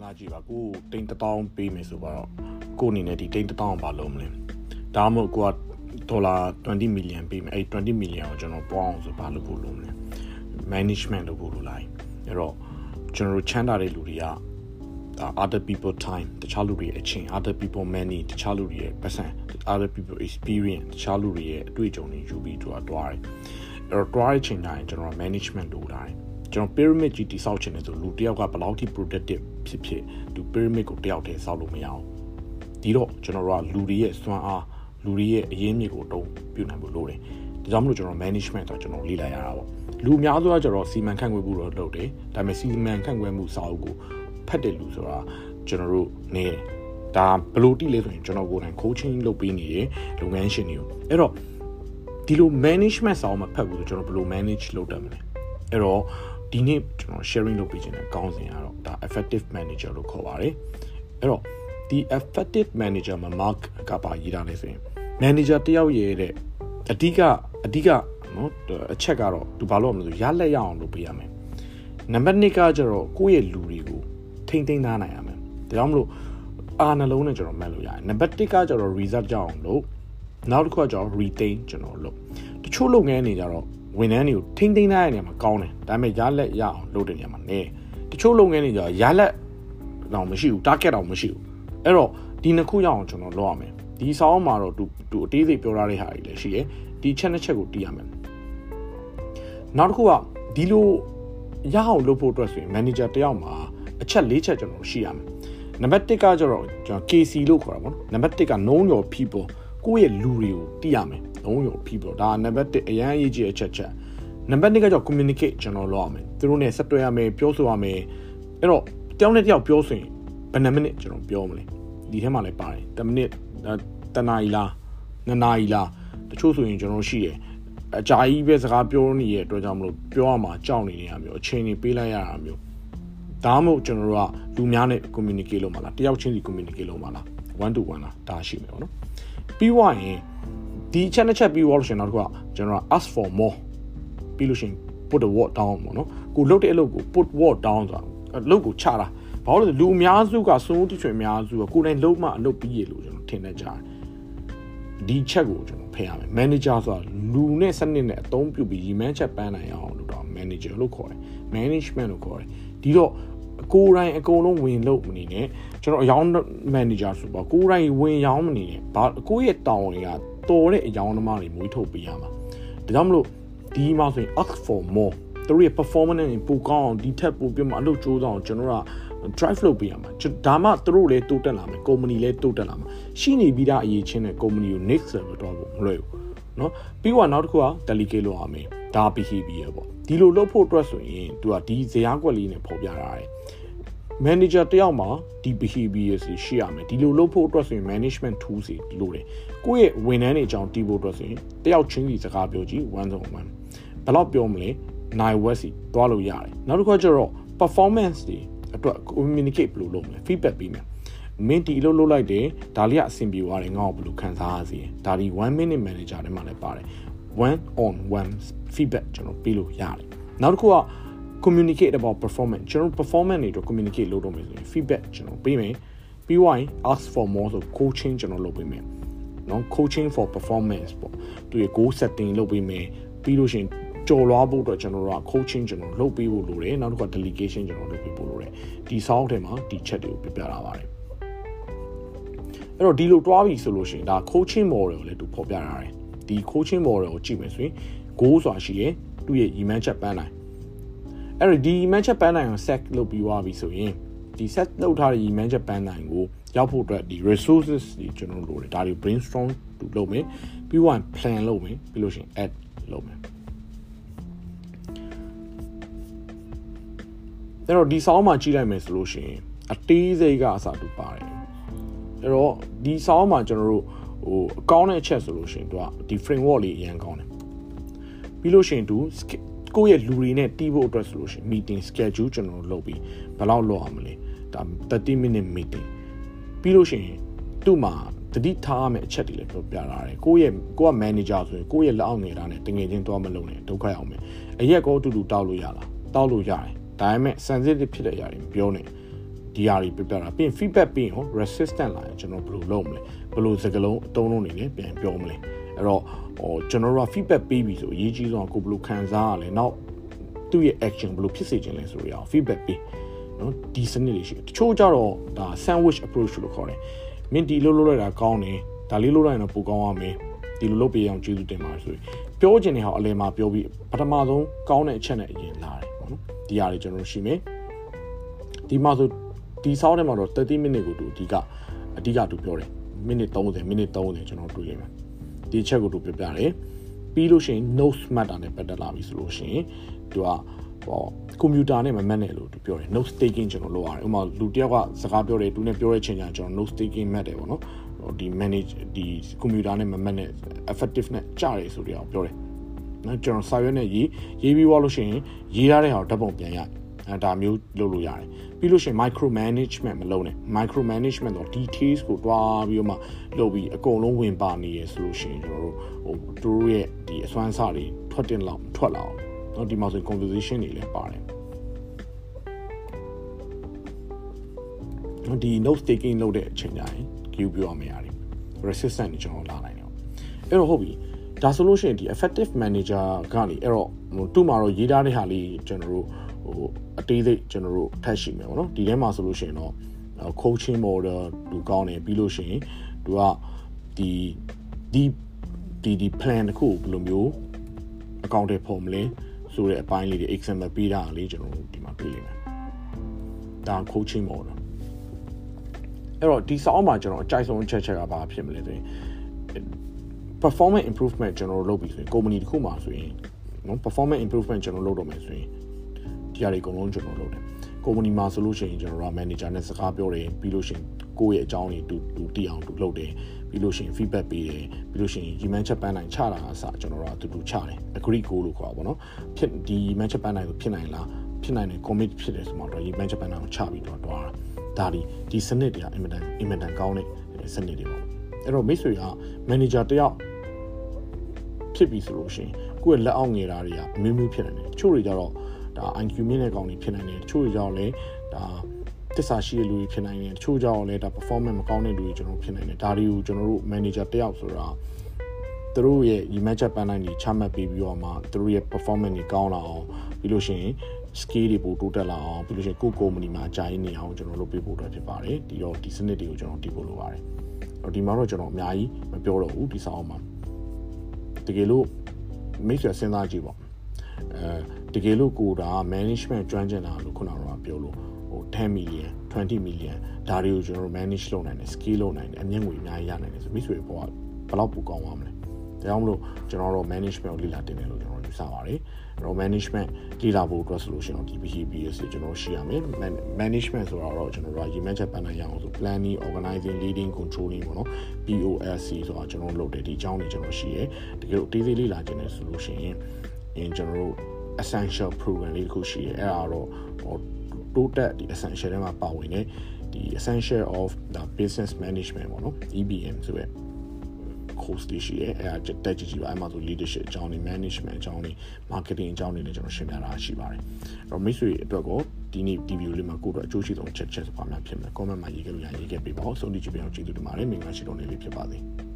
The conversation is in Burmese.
ကြည့်ပါကိုတိန်တထောင်ပေးမယ်ဆိုတော့ကိုအနေနဲ့ဒီတိန်တထောင်ဘာလုပ်မလဲဒါမှမဟုတ်ကိုကဒေါ်လာ20 millionပေးမယ်အဲ့20 millionကိုကျွန်တော်ပေါအောင်ဆိုဘာလုပ်ဖို့လုပ်မလဲ management လုပ်ဖို့လုပ်လိုက်အဲ့တော့ကျွန်တော်ချမ်းသာတဲ့လူတွေကother people time တခြားလူတွေရဲ့အချိန် other people money တခြားလူတွေရဲ့ပတ်စံ other people experience တခြားလူတွေရဲ့အတွေ့အကြုံတွေယူပြီးတွားတယ်အဲ့တော့တွားတဲ့ချိန်တိုင်းကျွန်တော် management လုပ်လာတယ်ကျွန်တော် pyramid ကြီးတိဆောက်ချင်တယ်ဆိုလူတယောက်ကဘယ်လောက်ထိ productive ဖြစ်ဒီ pyramid ကိုတယောက်တည်းဆောက်လို့မရအောင်ဒီတော့ကျွန်တော်တို့ကလူတွေရဲ့စွမ်းအားလူတွေရဲ့အရင်းမြစ်ကိုတုံးပြုနိုင်ဖို့လိုတယ်ဒါကြောင့်မလို့ကျွန်တော် management တော့ကျွန်တော်လေ့လာရတာပေါ့လူအများစုကကျွန်တော်စီမံခန့်ခွဲမှုတော့လုပ်တယ်ဒါပေမဲ့စီမံခန့်ခွဲမှုစာအုပ်ကိုဖတ်တယ်လူဆိုတာကျွန်တော်တို့နေတယ်ဒါဘယ်လိုတိလဲဆိုရင်ကျွန်တော်ကိုယ်တိုင် coaching လုပ်ပေးနေတယ်လုပ်ငန်းရှင်တွေကိုအဲ့တော့ဒီလို management စာအုပ်မှာဖတ်ဖို့ဆိုကျွန်တော်ဘယ်လို manage လုပ်တတ်မလဲအဲ့တော့ဒီနေ့ကျွန်တော် sharing လုပ်ပေးခြင်းတဲ့ကောင်းစဉ်ကတော့ဒါ effective manager လို့ခေါ်ပါတယ်အဲ့တော့ဒီ effective manager မှာ mark ကပါရေးထားလဲဆိုရင် manager တယောက်ရဲ့တဲ့အဓိကနော်အချက်ကတော့သူဘာလို့မလို့ရလက်ရအောင်လုပ်ပေးရမယ်နံပါတ်1ကကျတော့ကိုယ့်ရဲ့လူတွေကိုထိမ့်သိမ်းထားနိုင်ရမယ်ဒါကြောင့်မလို့အားနှလုံးနဲ့ကျွန်တော်မှတ်လို့ရတယ်နံပါတ်1ကကျတော့ result ကြောင်းလို့နောက်တစ်ခုကကျတော့ retain ကျွန်တော်လုပ်တချို့လုပ်ငန်းတွေကျတော့ဝန်ထမ်းတွေကိုထိမ့်သိမ်းထားတဲ့နေရာမှာကောင်းတယ်ဒါပေမဲ့ရလက်ရအောင်လုပ်တဲ့နေရာမှာနည်းတချို့လုပ်ငန်းတွေကျတော့ရလက်တော့မရှိဘူး target တော့မရှိဘူးအဲ့တော့ဒီနှစ်ခုရအောင်ကျွန်တော်လုပ်ရမယ်ဒီစာအုပ်မှာတော့သူအသေးစိတ်ပြောထားတဲ့ဟာတွေလည်းရှိတယ်ဒီချက်နှစ်ချက်ကိုသိရမယ်နောက်တစ်ခုကဒီလိုရအောင်လုပ်ဖို့အတွက်ဆိုရင် manager တယောက်မှာအချက်၄ချက်ကျွန်တော်ရှိရမယ်နံပါတ်1ကကျတော့ကျွန်တော် KC လို့ခေါ်တာပေါ့နော်နံပါတ်1က know your people ကိုယ့်ရဲ့လူတွေကိုသိရမယ် know your people ဒါနံပါတ်1အရန်အရေးကြီးအချက်နံပါတ်2ကကျတော့ communicate ကျွန်တော်လုပ်ရမယ်သူတို့နဲ့ဆက်တွဲရမယ်ပြောဆိုရမယ်အဲ့တော့တယောက်နဲ့တယောက်ပြောဆိုရင်ဘယ်နှမိနစ်ကျွန်တော်ပြောမလဲဒီထဲမှာလည်းပါတယ်10မိနစ်တနာရီလား2နာရီလားတချို့ဆိုရင်ကျွန်တော်ရှိတယ်အကြာကြီးပဲစကားပြောနေရတဲ့အတွက်ကြောင့်မလို့ပြောရမှာကြောက်နေရမျိုးအချိန်တွေပေးလိုက်ရတာမျိုးဒါမှမဟုတ်ကျွန်တော်တို့ကလူများနဲ့ communicate လုပ်မှာလားတယောက်ချင်းစီ communicate လုပ်မှာလား one to one လားဒါရှိမယ်ပေါ့နော်ပြီးွားရင်ဒီချက်နှစ်ချက်ပြီးွားလို့ရှင်နောက်တစ်ခုကကျွန်တော်က ask for more ပြီးလို့ရှင် put the word down ပေါ့နော်ကိုလုပ်တဲ့အလုပ်ကို put word down ဆိုတာအလုပ်ကိုချတာဘာလို့လဲလူအများစုကစိုးတိချွေအများစုကကိုယ်တိုင်လုံးမအလုပ်ပြီးရလို့ကျွန်တော်ထင်နေကြတယ်ဒီချက်ကိုကျွန်တော်ဖယ်ရမယ် manager ဆိုတာလူနဲ့စနစ်နဲ့အသုံးပြုပြီးရည်မှန်းချက်ပန်းနိုင်အောင်လို့တော့ manager လို့ခေါ်တယ် management လို့ခေါ်တယ်ဒီတော့ကိုယ်တိုင်အကုန်လုံးဝင်လို့မနေနဲ့ကျွန်တော်အယောင်း manager ဆိုပါကိုယ်တိုင်ဝင်ရောင်းမနေနဲ့ဘာကိုယ့်ရဲ့တောင်းတွေကတော်တဲ့အယောင်းသမားတွေမွေးထုတ်ပေးရမှာဒါကြောင့်မလို့ဒီမှာဆိုရင် ask for more သူတို့ရဲ့ performance နဲ့ပိုကောင်းအောင်ဒီထက်ပိုပြမအလုပ်ကြိုးစားအောင်ကျွန်တော်ကdrive လုပ်ပေးရမှာဒါမှသူတို့လည်းတိုးတက်လာမယ် company လည်းတိုးတက်လာမှာရှိနေပြီးသားအရေးချင်းတဲ့ company ကို next level တော့မလွယ်ဘူးเนาะပြီးတော့နောက်တစ်ခုက delegate လုပ်ရမယ်ဒါ behavior ပေါ့ဒီလိုလုပ်ဖို့အတွက်ဆိုရင်သူကဒီဇယားကွက်လေးနဲ့ပေါ်ပြထားတယ် manager တယောက်မှာဒီ behavior ရှိရမယ်ဒီလိုလုပ်ဖို့အတွက်ဆိုရင် management tools တွေလိုတယ်ကိုယ့်ရဲ့ဝန်ထမ်းတွေအကြောင်းတီးဖို့အတွက်ဆိုရင်တယောက်ချင်းစီစကားပြောကြည့် one on one ဘယ်တော့ပြောမလဲနိုင်ဝက်စီတွားလို့ရတယ်နောက်တစ်ခုကျတော့ performance တွေအတွက် communicate ဘယ်လိုလုပ်မလဲ feedback ပေးမယ်မင်းဒီလိုလုပ်လိုက်တယ်ဒါလေးကအဆင်ပြေသွားတယ်ငါ့ကိုဘယ်လိုခံစားရစေဒါဒီ1 minute manager ထဲမှာလည်းပါတယ် one on one feedback ကျွန်တော်ပေးလို့ရတယ်နောက်တစ်ခုက communicate about performance ကျွန်တော် performance တွေအတွက် communicate လုပ်တော့မယ်ဆိုရင် feedback ကျွန်တော်ပေးမယ်ပြီးရင် ask for more ဆို coaching ကျွန်တော်လုပ်ပေးမယ်နော် coaching for performance ပေါ့သူရဲ့ goal setting လုပ်ပေးမယ်ပြီးလို့ရှိရင်ကြော်လွားဖို့အတွက်ကျွန်တော်တို့က coaching ကျွန်တော်လုပ်ပေးဖို့လိုတယ်နောက်တစ်ခါ delegation ကျွန်တော်လုပ်ပေးဖို့လိုတယ်ဒီ sound ထဲမှာဒီချက်တွေကိုပြပြလာပါတယ်အဲ့တော့ဒီလိုတွားပြီဆိုလို့ရှိရင်ဒါ coaching model ကိုလည်းသူဖော်ပြထားတယ်ဒီ coaching model ကိုကြည့်မယ်ဆိုရင် goal ဆိုတာရှိတယ်သူ့ရဲ့ ရည်မှန်းချက်ပန်းနိုင်အဲ့တော့ဒီ ရည်မှန်းချက်ပန်းနိုင်ကို set လုပ်ပြီးသွားပြီဆိုရင်ဒီ set လုပ်ထားတဲ့ရည်မှန်းချက်ပန်းနိုင်ကိုရောက်ဖို့အတွက်ဒီ resources တွေကျွန်တော်လိုတယ်ဒါတွေ brainstorm လုပ်မယ်ပြီးတော့ plan လုပ်မယ်ပြီးလို့ရှိရင် add လုပ်မယ်အဲ့တော့ဒီဆောင်းမှာကြည့်လိုက်မယ်ဆိုလို့ရှိရင်အသေးစိတ်ကအစားတူပါတယ်အဲ့တော့ဒီဆောင်းမှာကျွန်တော်တို့အကောင်းတဲ့အချက်ဆိုလို့ရှိရင်သူကဒီ framework လေးအရင်ကောင်းတယ်ပြီးလို့ရှိရင်သူကိုယ့်ရဲ့လူတွေနဲ့တီးဖို့အတွက်ဆိုလို့ရှိရင် meeting schedule ကျွန်တော်လုပ်ပြီးဘယ်လောက်လုပ်အောင်မလဲဒါ30 minute meeting ပြီးလို့ရှိရင်သူ့မှာတတိထားရမယ့်အချက်တွေလည်းပြောပြထားတယ်ကိုယ့်က manager ဆိုရင်ကိုယ့်ရဲ့လက်အောက်ငယ်သားနဲ့တငယ်ချင်းတွားမလုံးနဲ့ဒုက္ခရောက်မယ်အရက်ကောအတူတူတောက်လို့ရလားတောက်လို့ရတယ်ဒါပေမဲ့ sensitive ဖြစ်တဲ့အရာတွေပြောနေဒီဟာတွေပြပြတာပြီး feedback ပြီးရော resistant လာရင်ကျွန်တော်ဘယ်လိုလုပ်မလဲဘယ်လိုစကားလုံးအသုံးလုံးနေလဲပြန်ပြောမလဲအဲ့တော့ကျွန်တော်တို့က feedback ပေးပြီဆိုအရေးကြီးဆုံးကိုဘယ်လိုခံစားရလဲနောက်သူ့ရဲ့ action ဘယ်လိုဖြစ်စေချင်လဲဆိုရအောင် feedback ပေးနော်ဒီစနစ်တွေရှိတယ်တချို့ကြတော့ဒါ sandwich approach လို့ခေါ်တယ်မင်းဒီလိုလုပ်လိုက်တာကောင်းတယ်ဒါလေးလုပ်လိုက်ရင်တော့ပိုကောင်းရမယ်ဒီလိုလုပ်ပေးအောင်ကျေးဇူးတင်ပါတယ်ဆိုရင်ပြောချင်တဲ့ဟာအလယ်မှာပြောပြီးပထမဆုံးကောင်းတဲ့အချက်နဲ့အရင်လာတယ်ပေါ့နော်ဒီဟာတွေကျွန်တော်တို့ရှိမယ်ဒီမှာဆိုဒီဆောင်းထဲမှာတော့30 minute ကိုသူအဓိကသူပြောတယ်မိနစ်30ကျွန်တော်တွေ့ရမယ်ဒီချက်ကိုသူပြပြတယ်ပြီးလို့ရှိရင် notes မှတ်တာနဲ့ပတ်သက်လာပြီဆိုလို့ရှိရင်သူကကွန်ပျူတာနဲ့မမှတ်နဲ့လို့သူပြောတယ် notes taking ကျွန်တော်လုပ်ရတယ်ဥပမာလူတစ်ယောက်ကစကားပြောတယ်သူနဲ့ပြောတဲ့ချိန်ကျရင်ကျွန်တော် notes taking မှတ်တယ်ပေါ့နော်ဒီ manage ဒီကွန်ပျူတာနဲ့မမှတ်နဲ့ effective နဲ့ကြားတယ်ဆိုတော့ပြောတယ်နော်ကျွန်တော်စာရွက်နဲ့ရေးပြီးသွားလို့ရှိရင်ရေးထားတဲ့ဟာကိုဓာတ်ပုံပြန်ရဒါမျိုးလုပ်လို့ရတယ်ပြီးလို့ရှိရင် micro management မလုပ်နဲ့ micro management တော့ details ကိုတွားပြီးတော့မှလုပ်ပြီးအကုန်လုံးဝင်ပါနေရဆိုလို့ရှိရင်ကျွန်တော်တို့သူတို့ရဲ့ဒီအစွမ်းစားတွေထွက်လာအောင်เนาะဒီမှာဆို conversation တွေလည်းပါတယ်ဒီ note taking လုပ်တဲ့အချိန်တိုင်း queue ပြောရမယ်ရတယ် resistant ကျွန်တော်လာနိုင်တယ်အဲ့တော့ဟုတ်ပြီဒါဆိုလို့ရှိရင်ဒီ effective manager ကနေအဲ့တော့သူ့မှာတော့ရေးထားတဲ့ဟာလေးကျွန်တော်တို့အသေးစိတ်ကျွန်တော်တို့ထပ်ရှိမယ်ပေါ့နော်ဒီထဲမှာဆိုလို့ရှိရင်တော့ coaching model သူကောင်းတယ်ပြီးလို့ရှိရင်သူကဒီ plan တစ်ခုဘယ်လိုမျိုး account တွေပုံမလဲဆိုတဲ့အပိုင်းလေးတွေ example ပေးတာလေးကျွန်တော်တို့ဒီမှာတွေ့လိမ့်မယ်ဒါ coaching model အဲ့တော့ဒီစာအုပ်မှာကျွန်တော်အကြိုက်ဆုံးချက်ကဘာဖြစ်မလဲဆိုရင် performance improvement ကျွန်တော်တို့လုပ်ပြီးဆိုရင် company တစ်ခုမှာဆိုရင်နော် performance improvement ကျွန်တော်လုပ်တော့မယ်ဆိုရင်ဒီအရာတွေအကုန်လုံးကျွန်တော်လုပ်တယ် company မှာဆိုလို့ရှိရင်ကျွန်တော်တို့ manager နဲ့စကားပြောတယ်ပြီးလို့ရှိရင်ကိုယ့်ရဲ့အကြောင်းတွေသူသိအောင်သူလုပ်တယ်ပြီးလို့ရှိရင် feedback ပေးတယ်ပြီးလို့ရှိရင် demand ချက်ပန်းနိုင်ချတာအစားကျွန်တော်တို့အတူတူချတယ် agree goal လို့ခေါ်ပါဘောနော်ဖြစ်ဒီ demand ချက်ပန်းနိုင်ဆိုဖြစ်နိုင်လားဖြစ်နိုင်တယ် commit ဖြစ်တယ်ဆိုမှတော့ demand ချက်ပန်းနိုင်ကိုချပြီးတော့ဒါဒီစနစ်တွေကအင်မတန်ကောင်းတဲ့စနစ်တွေပေါ့အဲ့တော့မိတ်ဆွေက manager တယောက်ဖြစ်ပြီဆိုလို့ရှိရင်ကိုယ့်ရဲ့လက်အောက်ငယ်တာတွေကအမျိုးမျိုးဖြစ်နေတယ်တချို့တွေကြတော့ဒါ IQ မြင့်တဲ့ကောင်တွေဖြစ်နိုင်တယ်တချို့တွေကြတော့လည်းဒါတစ္ဆာရှိတဲ့လူတွေဖြစ်နိုင်တယ်တချို့ကြတော့လည်းဒါ performance မကောင်းတဲ့လူတွေကျွန်တော်ဖြစ်နိုင်တယ်ဒါတွေကိုကျွန်တော်တို့ manager တယောက်ဆိုတာသူတို့ရဲ့ image ပန်းတိုင်းတွေချမှတ်ပြီးတော့မှသူတို့ရဲ့ performance တွေကောင်းလာအောင်ပြီးလို့ရှိရင် skill တွေပိုတိုးတက်လာအောင်ပြီးလို့ရှိရင်ကိုယ့် company မှာအကြိုက်နေအောင်ကျွန်တော်လုပ်ပေးဖို့အတွက်ဖြစ်ပါတယ်ဒီစနစ်တွေကိုကျွန်တော်တည်ဖို့လိုပါတယ်ဒီမှာတော့ကျွန်တော်အများကြီးမပြောတော့ဘူးဒီစာအုပ်မှာတကယ်လို့မိတ်ဆွေစဉ်းစားကြည့်ပေါ့တကယ်လို့ကိုဒါ management ကျွမ်းကျင်တာလို့ခုနကတော့ပြောလို့10 million 20 million ဒါတွေကိုကျွန်တော်တို့ manage လုပ်နိုင်တယ် skill လုပ်နိုင်တယ်အမြင့်ငွေအများကြီးရနိုင်တယ်ဆိုမိတ်ဆွေဘောကဘယ်လောက်ပိုကောင်းသွားမလဲဒါကြောင့်မလို့ကျွန်တော်တို့ management ကိုလေ့လာတင်တယ်လို့ကျွန်တော်ယူဆပါတယ်အဲ့တော့ management လေ့လာဖို့အတွက်ဆိုလို့ရှိရင်ဒီ behaviors တွေကျွန်တော်ရှိရမယ် management ဆိုတော့ကျွန်တော်တို့ရည်မှန်းချက်ပန်းနိုင်ရအောင်ဆို planning organizing leading controlling ပေါ့နော် POSC ဆိုတာကျွန်တော်လုပ်တယ်ဒီအကြောင်းတွေကျွန်တော်ရှိရယ်တကယ်လို့အသေးသေးလေ့လာခြင်းနဲ့ဆိုလို့ရှိရင်ကျွန်တော်တို့ essential program လေးတစ်ခုရှိရယ်အဲ့ဒါတော့တိုးတက်ဒီ essential ထဲမှာပါဝင်နေဒီ essential of the business management ပေါ့နော် EBM ဆိုရယ်course တွေရှိရဲအဲ့ဒါတက်ကြည့်ပါအဲ့မှာဆို leadership အကြောင်းတွေ management အကြောင်းတွေ marketing အကြောင်းတွေလည်းကျွန်တော်ရှင်းပြတာရှိပါတယ်အဲ့တော့မိတ်ဆွေအတွက်ကိုဒီနေ့ video လေးမှာကိုယ့်အတွက်အကျိုးရှိဆုံးချက်ပါများဖြစ်မယ် comment မှာရေးခဲ့လို့ရေးခဲ့ပေးပါဦးဆုံးဖြတ်ကြည့်ပြအောင်ကျေးဇူးတင်ပါတယ်မင်္ဂလာရှိတော်နေ့လေးဖြစ်ပါစေ